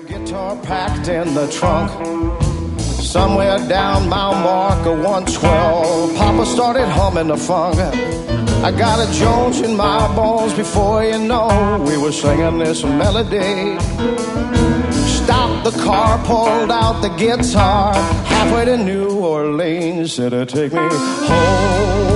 Guitar packed in the trunk. Somewhere down mile marker 112, Papa started humming the funk. I got a Jones in my bones. Before you know, we were singing this melody. Stopped the car, pulled out the guitar, halfway to New Orleans. Said, take me home.